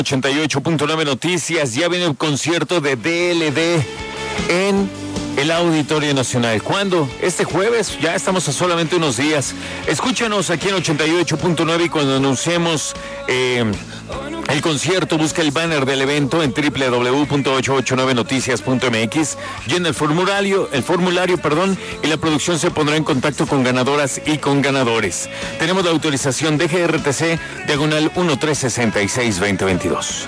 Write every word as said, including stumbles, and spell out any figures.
ochenta y ocho punto nueve Noticias. Ya viene el concierto de D L D en el Auditorio Nacional. ¿Cuándo? Este jueves. Ya estamos a solamente unos días. Escúchanos aquí en ochenta y ocho punto nueve y cuando anunciemos eh, el concierto, busca el banner del evento en doble u doble u doble u punto ochocientos ochenta y nueve noticias punto m x. Llena el formulario, el formulario, perdón, y la producción se pondrá en contacto con ganadoras y con ganadores. Tenemos la autorización de G R T C, diagonal uno tres seis seis veinte veintidós.